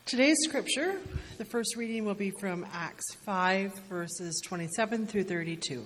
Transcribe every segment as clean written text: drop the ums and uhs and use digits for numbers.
Today's scripture, the first reading will be from Acts 5, verses 27 through 32.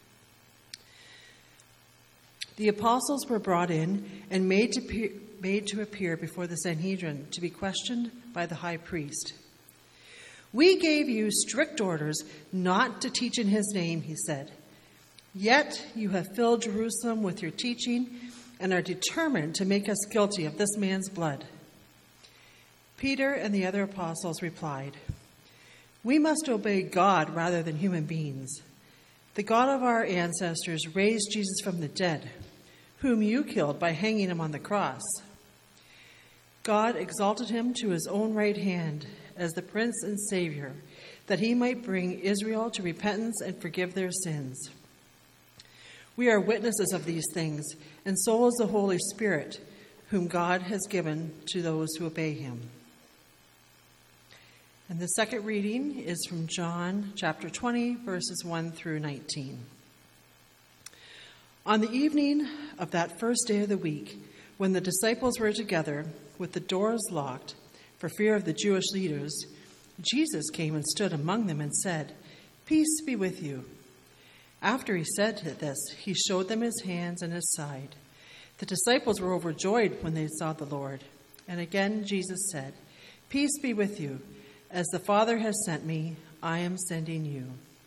The apostles were brought in and made to appear before the Sanhedrin to be questioned by the high priest. "We gave you strict orders not to teach in his name," he said. "Yet you have filled Jerusalem with your teaching and are determined to make us guilty of this man's blood." Peter and the other apostles replied, "We must obey God rather than human beings. The God of our ancestors raised Jesus from the dead, whom you killed by hanging him on the cross. God exalted him to his own right hand as the Prince and Savior, that he might bring Israel to repentance and forgive their sins. We are witnesses of these things, and so is the Holy Spirit, whom God has given to those who obey him." And the second reading is from John chapter 20, verses 1 through 19. On the evening of that first day of the week, when the disciples were together with the doors locked for fear of the Jewish leaders, Jesus came and stood among them and said, "Peace be with you." After he said this, he showed them his hands and his side. The disciples were overjoyed when they saw the Lord. And again Jesus said, "Peace be with you. As the Father has sent me, I am sending you."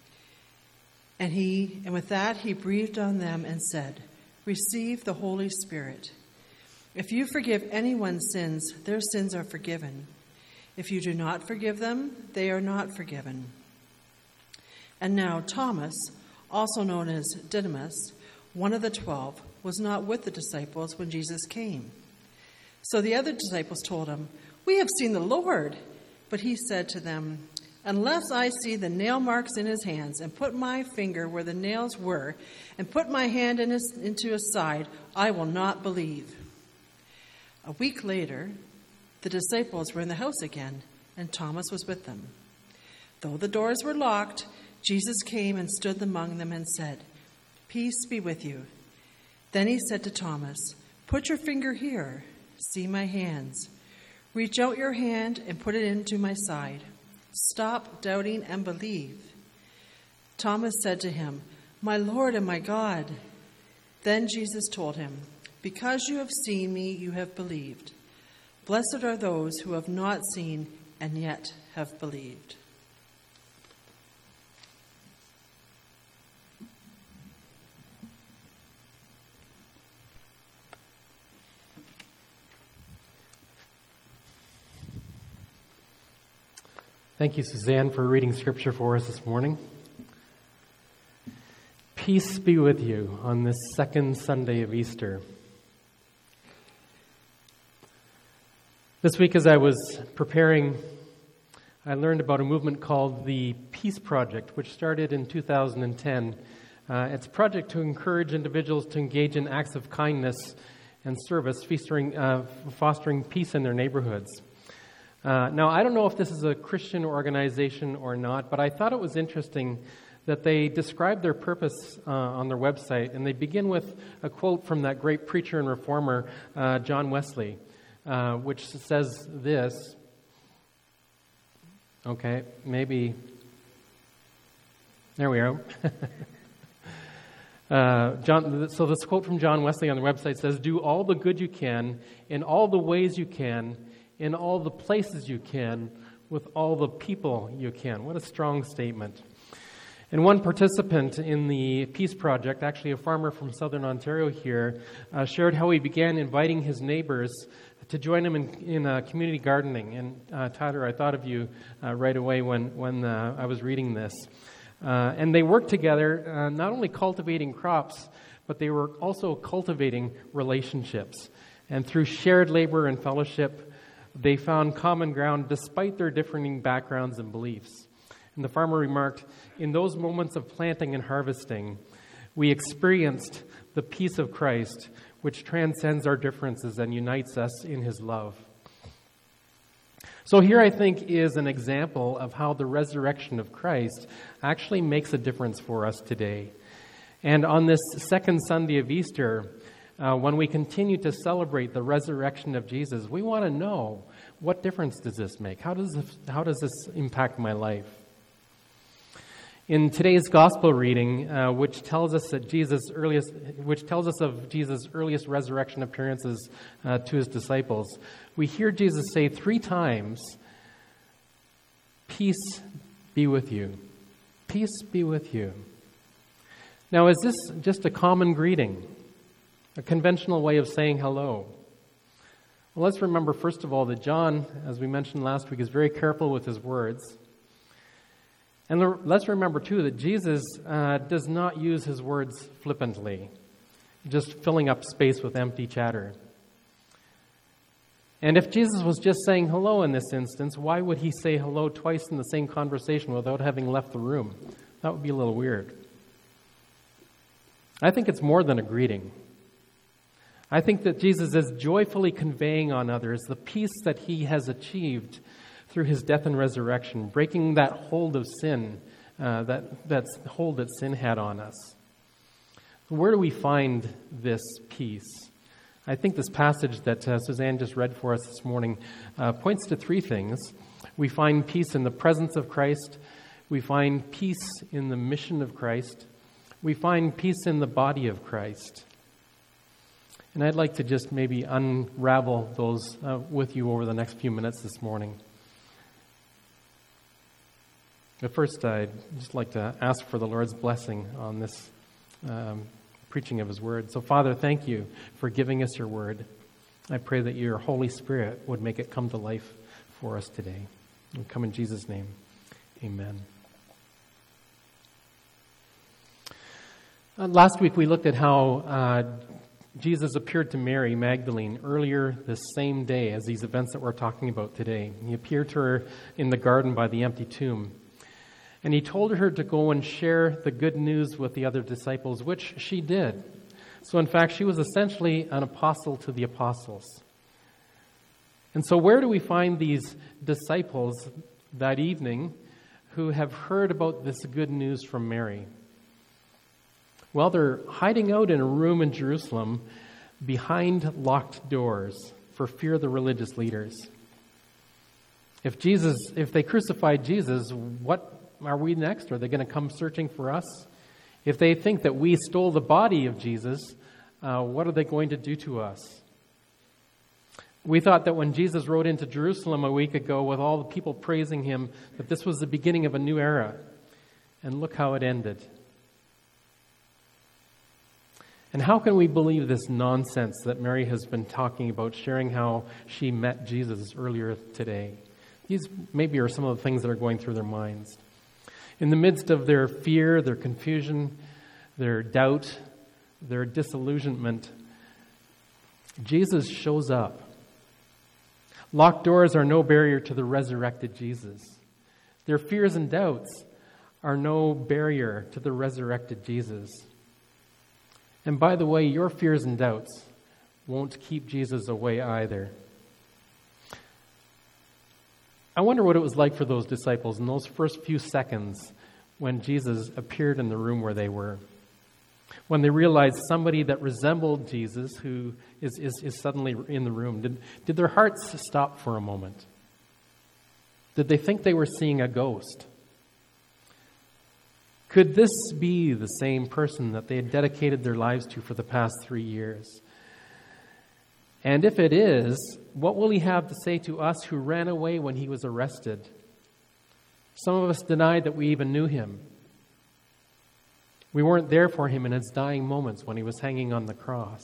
And with that he breathed on them and said, "Receive the Holy Spirit. If you forgive anyone's sins, their sins are forgiven. If you do not forgive them, they are not forgiven." And now Thomas, also known as Didymus, one of the 12, was not with the disciples when Jesus came. So the other disciples told him, "We have seen the Lord." But he said to them, "Unless I see the nail marks in his hands, and put my finger where the nails were, and put my hand into his side, I will not believe." A week later, the disciples were in the house again, and Thomas was with them. Though the doors were locked, Jesus came and stood among them and said, "Peace be with you." Then he said to Thomas, "Put your finger here. See my hands. Reach out your hand and put it into my side. Stop doubting and believe." Thomas said to him, "My Lord and my God." Then Jesus told him, "Because you have seen me, you have believed. Blessed are those who have not seen and yet have believed." Thank you, Suzanne, for reading Scripture for us this morning. Peace be with you on this second Sunday of Easter. This week, as I was preparing, I learned about a movement called the Peace Project, which started in 2010. It's a project to encourage individuals to engage in acts of kindness and service, fostering peace in their neighborhoods. Now, I don't know if this is a Christian organization or not, but I thought it was interesting that they describe their purpose on their website, and they begin with a quote from that great preacher and reformer, John Wesley, which says this. Okay, maybe. There we are. So this quote from John Wesley on the website says, "Do all the good you can, in all the ways you can, in all the places you can, with all the people you can." What a strong statement. And one participant in the Peace Project, actually a farmer from southern Ontario here, shared how he began inviting his neighbors to join him in community gardening. And Tyler, I thought of you right away when I was reading this. And they worked together, not only cultivating crops, but they were also cultivating relationships. And through shared labor and fellowship, they found common ground despite their differing backgrounds and beliefs. And the farmer remarked, "In those moments of planting and harvesting, we experienced the peace of Christ, which transcends our differences and unites us in his love." So here, I think, is an example of how the resurrection of Christ actually makes a difference for us today. And on this second Sunday of Easter, when we continue to celebrate the resurrection of Jesus, we want to know What difference does this make? How does this impact my life? In today's gospel reading, which tells us of Jesus' earliest resurrection appearances to his disciples, we hear Jesus say 3 times, "Peace be with you. Peace be with you." Now, is this just a common greeting, a conventional way of saying hello? Well, let's remember, first of all, that John, as we mentioned last week, is very careful with his words. And let's remember, too, that Jesus does not use his words flippantly, just filling up space with empty chatter. And if Jesus was just saying hello in this instance, why would he say hello twice in the same conversation without having left the room? That would be a little weird. I think it's more than a greeting. I think that Jesus is joyfully conveying on others the peace that he has achieved through his death and resurrection, breaking that hold of sin, that hold that sin had on us. Where do we find this peace? I think this passage that Suzanne just read for us this morning points to 3 things. We find peace in the presence of Christ. We find peace in the mission of Christ. We find peace in the body of Christ. And I'd like to just maybe unravel those with you over the next few minutes this morning. But first, I'd just like to ask for the Lord's blessing on this preaching of his word. So, Father, thank you for giving us your word. I pray that your Holy Spirit would make it come to life for us today. We come in Jesus' name. Amen. Last week, we looked at how Jesus appeared to Mary Magdalene earlier this same day as these events that we're talking about today. He appeared to her in the garden by the empty tomb. And he told her to go and share the good news with the other disciples, which she did. So in fact, she was essentially an apostle to the apostles. And so where do we find these disciples that evening who have heard about this good news from Mary? Well, they're hiding out in a room in Jerusalem behind locked doors for fear of the religious leaders. If they crucified Jesus, what are we next? Are they going to come searching for us? If they think that we stole the body of Jesus, what are they going to do to us? We thought that when Jesus rode into Jerusalem a week ago with all the people praising him, that this was the beginning of a new era. And look how it ended. And how can we believe this nonsense that Mary has been talking about, sharing how she met Jesus earlier today? These maybe are some of the things that are going through their minds. In the midst of their fear, their confusion, their doubt, their disillusionment, Jesus shows up. Locked doors are no barrier to the resurrected Jesus. Their fears and doubts are no barrier to the resurrected Jesus. And by the way, your fears and doubts won't keep Jesus away either. I wonder what it was like for those disciples in those first few seconds when Jesus appeared in the room where they were. When they realized somebody that resembled Jesus who is suddenly in the room. Did their hearts stop for a moment? Did they think they were seeing a ghost? Could this be the same person that they had dedicated their lives to for the past 3 years? And if it is, what will he have to say to us who ran away when he was arrested? Some of us denied that we even knew him. We weren't there for him in his dying moments when he was hanging on the cross.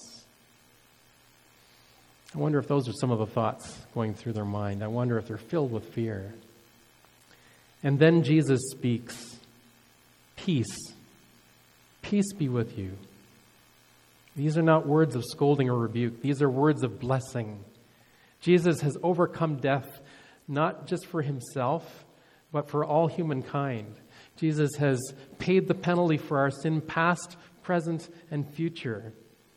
I wonder if those are some of the thoughts going through their mind. I wonder if they're filled with fear. And then Jesus speaks, "Peace. Peace be with you." These are not words of scolding or rebuke. These are words of blessing. Jesus has overcome death, not just for himself, but for all humankind. Jesus has paid the penalty for our sin, past, present, and future.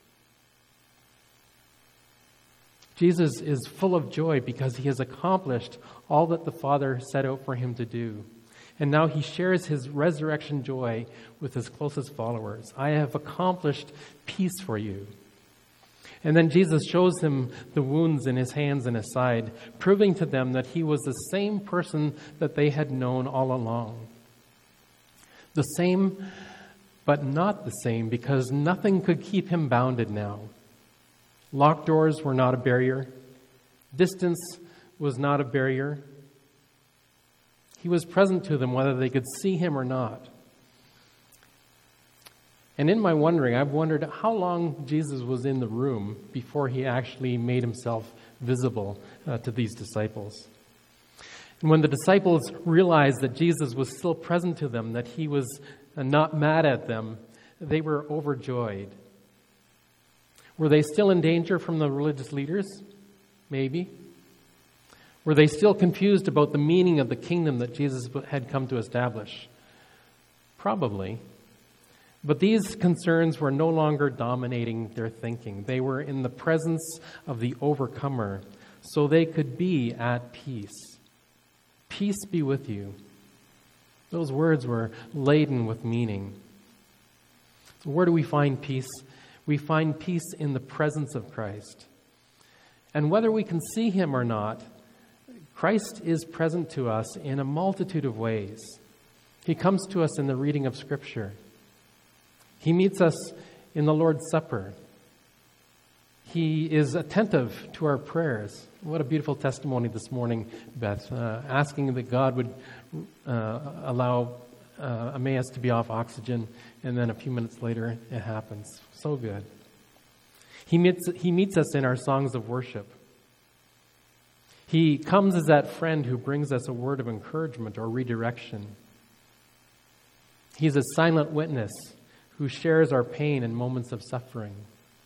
Jesus is full of joy because he has accomplished all that the Father set out for him to do. And now he shares his resurrection joy with his closest followers. I have accomplished peace for you. And then Jesus shows him the wounds in his hands and his side, proving to them that he was the same person that they had known all along. The same, but not the same, because nothing could keep him bounded now. Locked doors were not a barrier. Distance was not a barrier. He was present to them whether they could see him or not. And in my wondering, I've wondered how long Jesus was in the room before he actually made himself visible to these disciples. And when the disciples realized that Jesus was still present to them, that he was not mad at them, they were overjoyed. Were they still in danger from the religious leaders? Maybe. Were they still confused about the meaning of the kingdom that Jesus had come to establish? Probably. But these concerns were no longer dominating their thinking. They were in the presence of the overcomer, so they could be at peace. Peace be with you. Those words were laden with meaning. So where do we find peace? We find peace in the presence of Christ. And whether we can see him or not, Christ is present to us in a multitude of ways. He comes to us in the reading of Scripture. He meets us in the Lord's Supper. He is attentive to our prayers. What a beautiful testimony this morning, Beth, asking that God would allow Emmaus to be off oxygen, and then a few minutes later it happens. So good. He meets us in our songs of worship. He comes as that friend who brings us a word of encouragement or redirection. He's a silent witness who shares our pain in moments of suffering.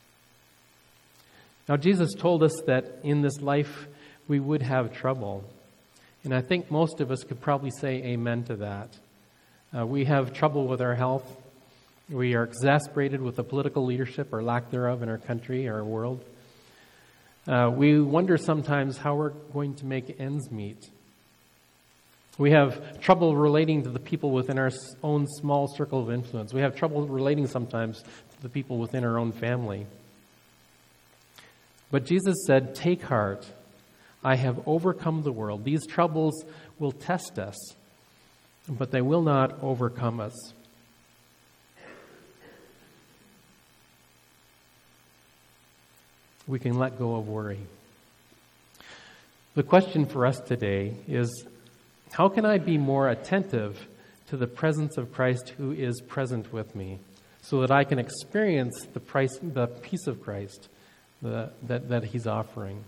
Now, Jesus told us that in this life we would have trouble. And I think most of us could probably say amen to that. We have trouble with our health. We are exasperated with the political leadership or lack thereof in our country, our world. We wonder sometimes how we're going to make ends meet. We have trouble relating to the people within our own small circle of influence. We have trouble relating sometimes to the people within our own family. But Jesus said, "Take heart, I have overcome the world." These troubles will test us, but they will not overcome us. We can let go of worry. The question for us today is, how can I be more attentive to the presence of Christ who is present with me, so that I can experience the peace of Christ that he's offering?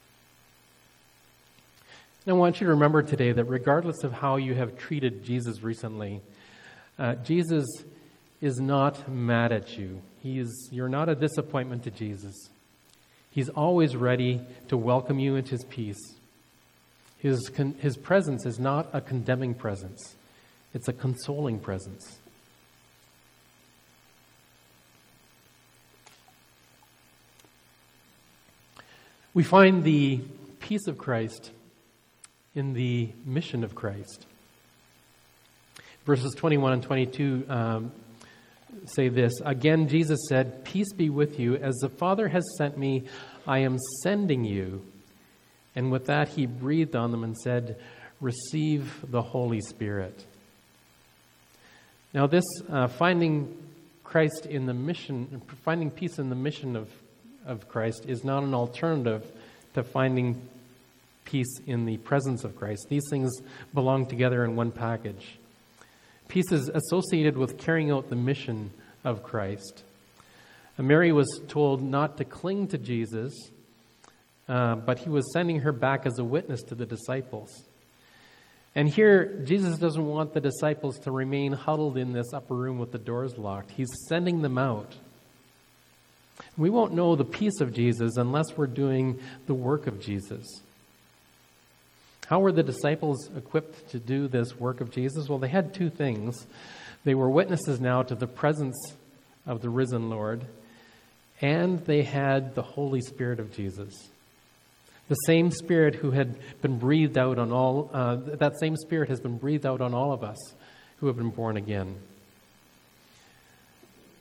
And I want you to remember today that regardless of how you have treated Jesus recently, Jesus is not mad at you. You're not a disappointment to Jesus. He's always ready to welcome you into his peace. His presence is not a condemning presence. It's a consoling presence. We find the peace of Christ in the mission of Christ. Verses 21 and 22 say this. Again, Jesus said, "Peace be with you. As the Father has sent me, I am sending you." And with that, he breathed on them and said, "Receive the Holy Spirit." Now, this finding Christ in the mission, finding peace in the mission of Christ is not an alternative to finding peace in the presence of Christ. These things belong together in one package. Peace is associated with carrying out the mission of Christ. Mary was told not to cling to Jesus, but he was sending her back as a witness to the disciples. And here, Jesus doesn't want the disciples to remain huddled in this upper room with the doors locked. He's sending them out. We won't know the peace of Jesus unless we're doing the work of Jesus. How were the disciples equipped to do this work of Jesus? Well, they had two things. They were witnesses now to the presence of the risen Lord, and they had the Holy Spirit of Jesus. The same Spirit who had been breathed out on all, that same Spirit has been breathed out on all of us who have been born again.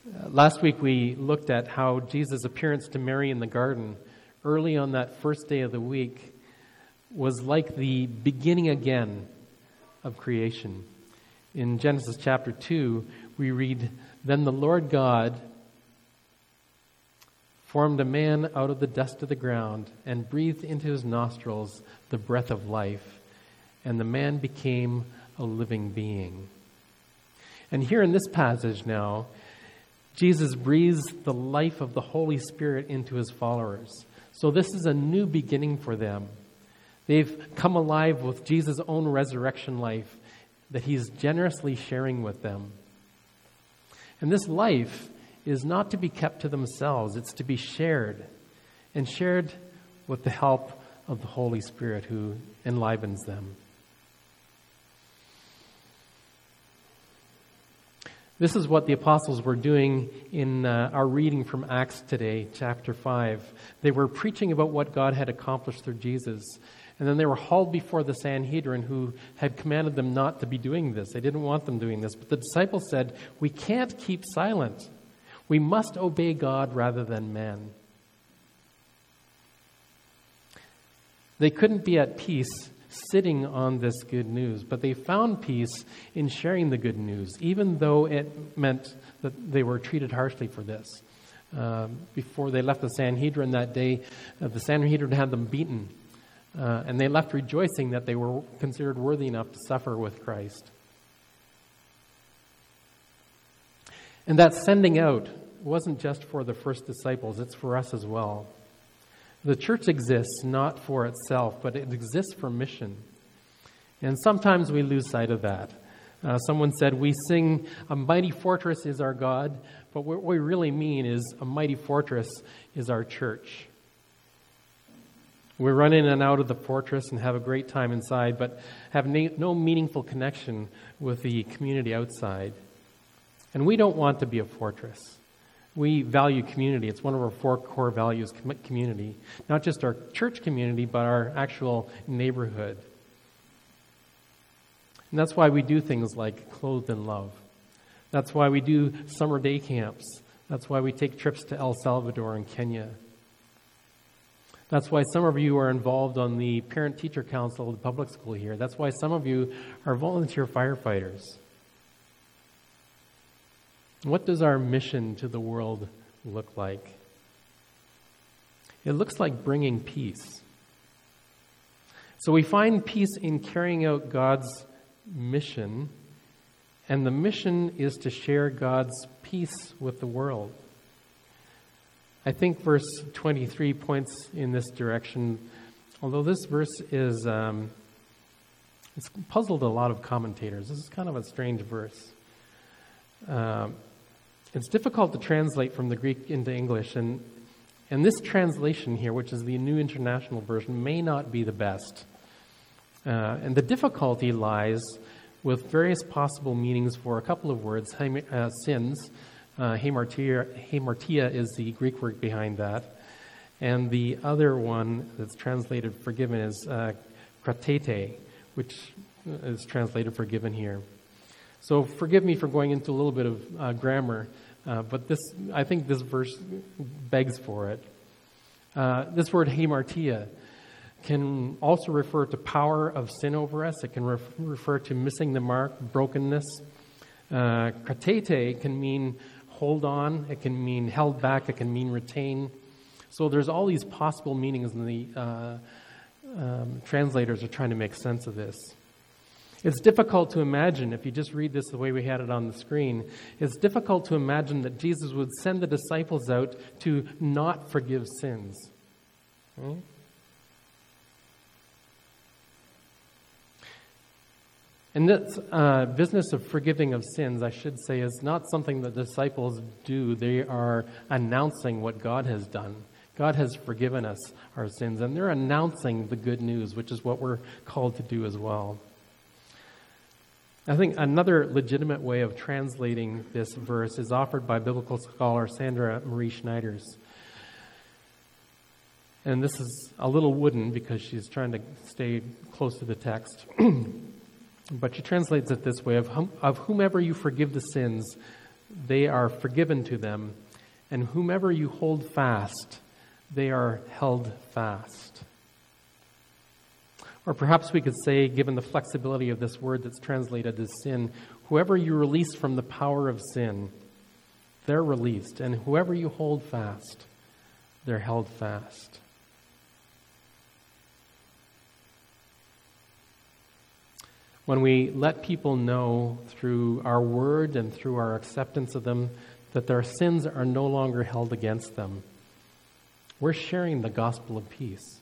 Last week we looked at how Jesus' appearance to Mary in the garden early on that first day of the week was like the beginning again of creation. In Genesis chapter 2, we read, "Then the Lord God formed a man out of the dust of the ground and breathed into his nostrils the breath of life, and the man became a living being." And here in this passage now, Jesus breathes the life of the Holy Spirit into his followers. So this is a new beginning for them. They've come alive with Jesus' own resurrection life that he's generously sharing with them. And this life is not to be kept to themselves. It's to be shared, and shared with the help of the Holy Spirit who enlivens them. This is what the apostles were doing in our reading from Acts today, chapter 5. They were preaching about what God had accomplished through Jesus. And then they were hauled before the Sanhedrin, who had commanded them not to be doing this. They didn't want them doing this. But the disciples said, "We can't keep silent. We must obey God rather than men." They couldn't be at peace sitting on this good news, but they found peace in sharing the good news, even though it meant that they were treated harshly for this. Before they left the Sanhedrin that day, the Sanhedrin had them beaten, and they left rejoicing that they were considered worthy enough to suffer with Christ. And that sending out wasn't just for the first disciples, it's for us as well. The church exists not for itself, but it exists for mission. And sometimes we lose sight of that. Someone said, we sing, "A mighty fortress is our God," but what we really mean is a mighty fortress is our church. We run in and out of the fortress and have a great time inside, but have no meaningful connection with the community outside. And we don't want to be a fortress. We value community. It's one of our 4 core values, community. Not just our church community, but our actual neighborhood. And that's why we do things like Clothed in Love. That's why we do summer day camps. That's why we take trips to El Salvador and Kenya. That's why some of you are involved on the Parent-Teacher Council of the public school here. That's why some of you are volunteer firefighters. What does our mission to the world look like? It looks like bringing peace. So we find peace in carrying out God's mission, and the mission is to share God's peace with the world. I think verse 23 points in this direction, although this verse is it's puzzled a lot of commentators. This is kind of a strange verse. It's difficult to translate from the Greek into English, and this translation here, which is the New International Version, may not be the best. And the difficulty lies with various possible meanings for a couple of words. Sins, hamartia is the Greek word behind that. And the other one that's translated forgiven is kratete, which is translated forgiven here. So forgive me for going into a little bit of grammar, but I think this verse begs for it. This word hamartia can also refer to power of sin over us. It can refer to missing the mark, brokenness. Kratete can mean hold on. It can mean held back. It can mean retain. So there's all these possible meanings, and the translators are trying to make sense of this. It's difficult to imagine, if you just read this the way we had it on the screen, it's difficult to imagine that Jesus would send the disciples out to not forgive sins. Right? And this business of forgiving of sins, I should say, is not something that the disciples do. They are announcing what God has done. God has forgiven us our sins, and they're announcing the good news, which is what we're called to do as well. I think another legitimate way of translating this verse is offered by biblical scholar Sandra Marie Schneiders. And this is a little wooden because she's trying to stay close to the text. But she translates it this way: of whomever you forgive the sins, they are forgiven to them, and whomever you hold fast, they are held fast. Or perhaps we could say, given the flexibility of this word that's translated as sin, whoever you release from the power of sin, they're released. And whoever you hold fast, they're held fast. When we let people know through our word and through our acceptance of them that their sins are no longer held against them, we're sharing the gospel of peace.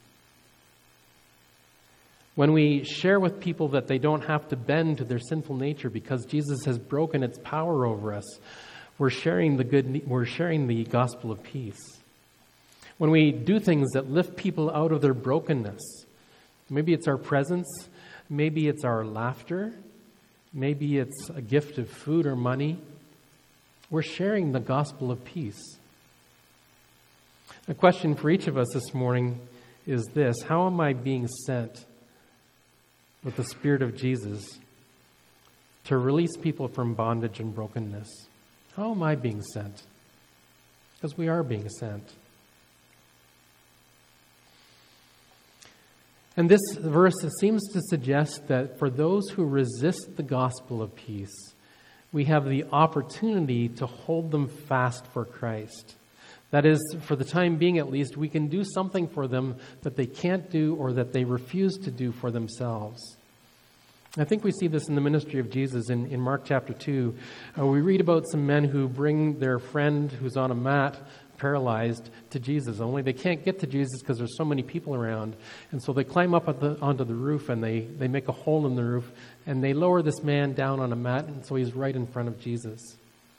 When we share with people that they don't have to bend to their sinful nature because Jesus has broken its power over us, we're sharing the gospel of peace. When we do things that lift people out of their brokenness, maybe it's our presence, maybe it's our laughter, maybe it's a gift of food or money, we're sharing the gospel of peace. A question for each of us this morning is this: how am I being sent with the Spirit of Jesus to release people from bondage and brokenness? How am I being sent? Because we are being sent. And this verse seems to suggest that for those who resist the gospel of peace, we have the opportunity to hold them fast for Christ. That is, for the time being at least, we can do something for them that they can't do or that they refuse to do for themselves. I think we see this in the ministry of Jesus in Mark chapter 2. We read about some men who bring their friend who's on a mat, paralyzed, to Jesus. Only they can't get to Jesus because there's so many people around. And so they climb up onto the roof and they make a hole in the roof and they lower this man down on a mat, and so he's right in front of Jesus.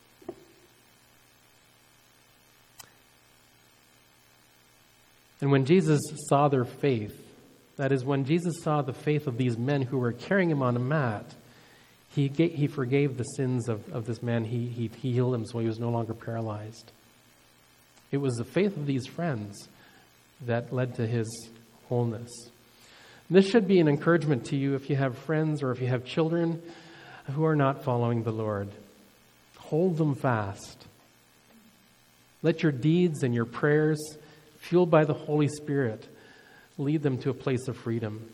And when Jesus saw their faith, that is, when Jesus saw the faith of these men who were carrying him on a mat, he forgave the sins of this man. He healed him so he was no longer paralyzed. It was the faith of these friends that led to his wholeness. This should be an encouragement to you if you have friends or if you have children who are not following the Lord. Hold them fast. Let your deeds and your prayers, fueled by the Holy Spirit, lead them to a place of freedom.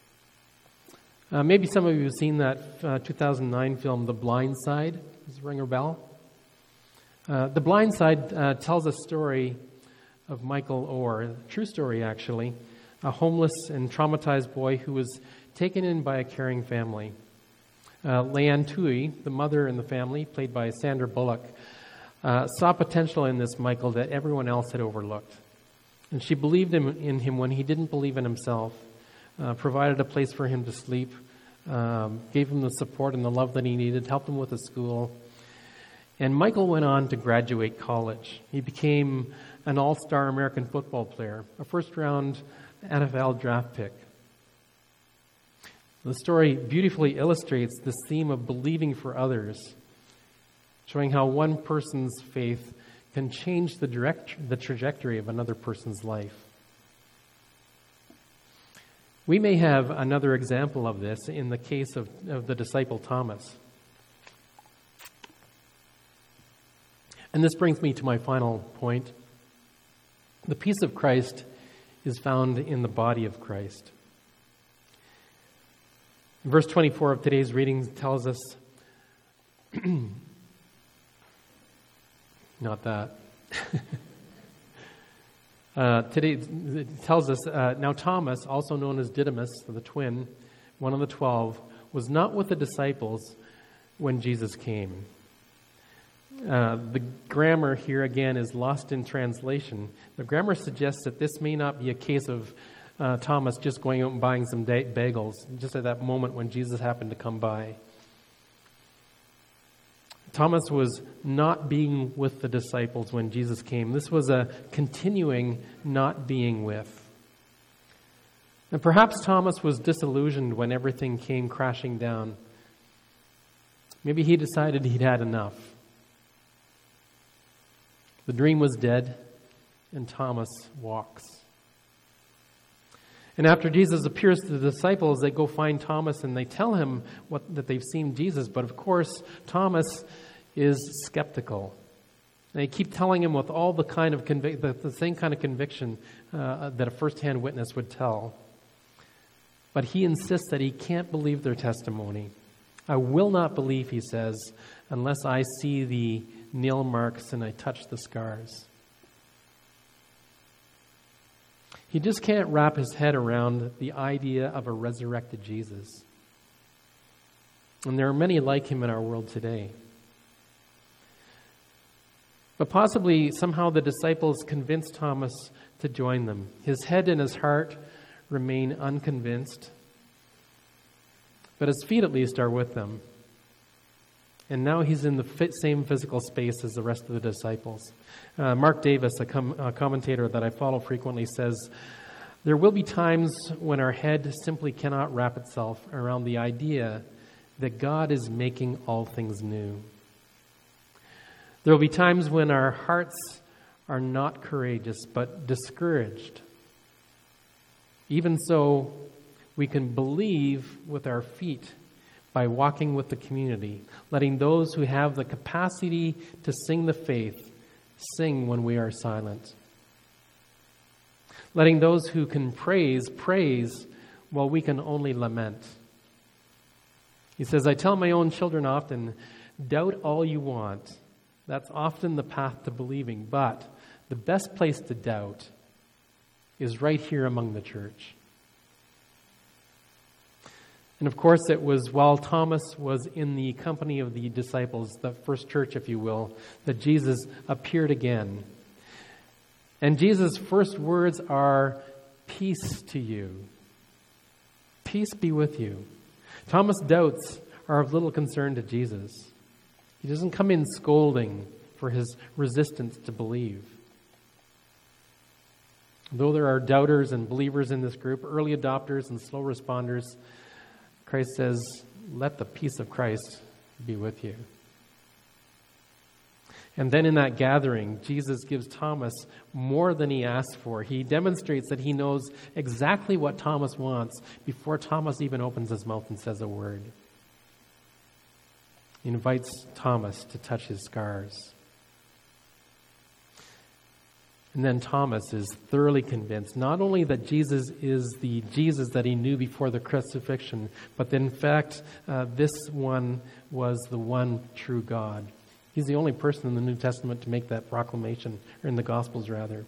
Maybe some of you have seen that 2009 film, The Blind Side. Does it ring a bell? The Blind Side tells a story of Michael Orr, a true story actually, a homeless and traumatized boy who was taken in by a caring family. Leanne Tui, the mother in the family, played by Sandra Bullock, saw potential in this Michael that everyone else had overlooked. And she believed in him when he didn't believe in himself, provided a place for him to sleep, gave him the support and the love that he needed, helped him with his school. And Michael went on to graduate college. He became an all-star American football player, a first-round NFL draft pick. The story beautifully illustrates this theme of believing for others, showing how one person's faith can change the trajectory of another person's life. We may have another example of this in the case of the disciple Thomas. And this brings me to my final point. The peace of Christ is found in the body of Christ. Verse 24 of today's reading tells us, not that. Today it tells us, now Thomas, also known as Didymus, the twin, one of the 12, was not with the disciples when Jesus came. The grammar here again is lost in translation. The grammar suggests that this may not be a case of Thomas just going out and buying some bagels, just at that moment when Jesus happened to come by. Thomas was not being with the disciples when Jesus came. This was a continuing not being with. And perhaps Thomas was disillusioned when everything came crashing down. Maybe he decided he'd had enough. The dream was dead, and Thomas walks. And after Jesus appears to the disciples, they go find Thomas and they tell him that they've seen Jesus. But of course, Thomas, is skeptical. They keep telling him with all the kind of the same kind of conviction that a first-hand witness would tell. But he insists that he can't believe their testimony. I will not believe, he says, unless I see the nail marks and I touch the scars. He just can't wrap his head around the idea of a resurrected Jesus. And there are many like him in our world today. But possibly somehow the disciples convinced Thomas to join them. His head and his heart remain unconvinced, but his feet at least are with them. And now he's in the same physical space as the rest of the disciples. Mark Davis, a commentator that I follow frequently, says, "There will be times when our head simply cannot wrap itself around the idea that God is making all things new. There will be times when our hearts are not courageous, but discouraged. Even so, we can believe with our feet by walking with the community, letting those who have the capacity to sing the faith sing when we are silent. Letting those who can praise while we can only lament." He says, "I tell my own children often, doubt all you want. That's often the path to believing, but the best place to doubt is right here among the church." And of course, it was while Thomas was in the company of the disciples, the first church, if you will, that Jesus appeared again. And Jesus' first words are, "Peace to you." Peace be with you. Thomas' doubts are of little concern to Jesus. He doesn't come in scolding for his resistance to believe. Though there are doubters and believers in this group, early adopters and slow responders, Christ says, "Let the peace of Christ be with you." And then in that gathering, Jesus gives Thomas more than he asked for. He demonstrates that he knows exactly what Thomas wants before Thomas even opens his mouth and says a word. He invites Thomas to touch his scars. And then Thomas is thoroughly convinced, not only that Jesus is the Jesus that he knew before the crucifixion, but that in fact, this one was the one true God. He's the only person in the New Testament to make that proclamation, or in the Gospels rather.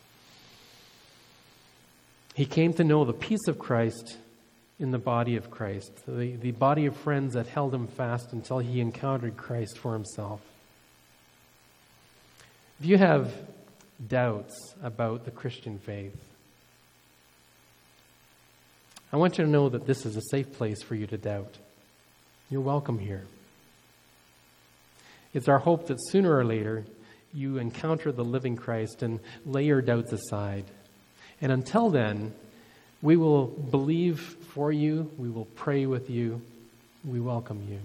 He came to know the peace of Christ in the body of Christ, the body of friends that held him fast until he encountered Christ for himself. If you have doubts about the Christian faith, I want you to know that this is a safe place for you to doubt. You're welcome here. It's our hope that sooner or later you encounter the living Christ and lay your doubts aside. And until then, we will believe for you, we will pray with you, we welcome you.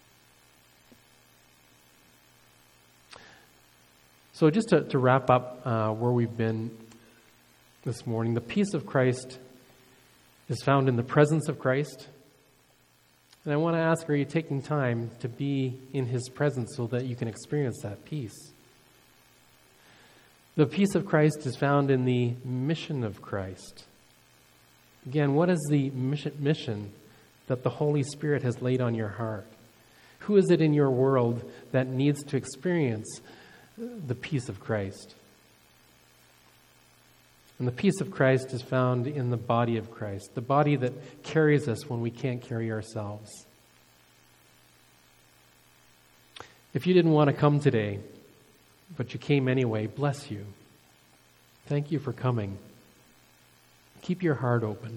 So just to wrap up where we've been this morning, the peace of Christ is found in the presence of Christ. And I want to ask, are you taking time to be in his presence so that you can experience that peace? The peace of Christ is found in the mission of Christ. Again, what is the mission that the Holy Spirit has laid on your heart? Who is it in your world that needs to experience the peace of Christ? And the peace of Christ is found in the body of Christ, the body that carries us when we can't carry ourselves. If you didn't want to come today, but you came anyway, bless you. Thank you for coming. Keep your heart open.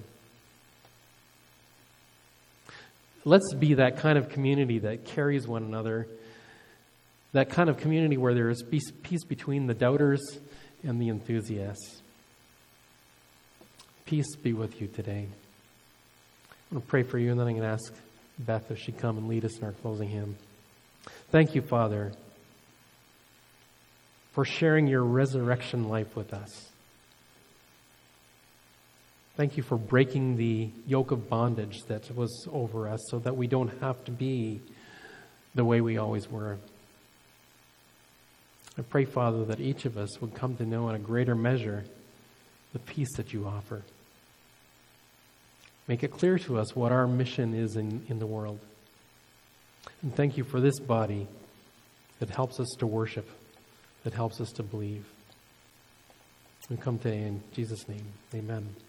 Let's be that kind of community that carries one another, that kind of community where there is peace between the doubters and the enthusiasts. Peace be with you today. I'm going to pray for you, and then I'm going to ask Beth if she'd come and lead us in our closing hymn. Thank you, Father, for sharing your resurrection life with us. Thank you for breaking the yoke of bondage that was over us so that we don't have to be the way we always were. I pray, Father, that each of us would come to know in a greater measure the peace that you offer. Make it clear to us what our mission is in the world. And thank you for this body that helps us to worship, that helps us to believe. We come today in Jesus' name. Amen.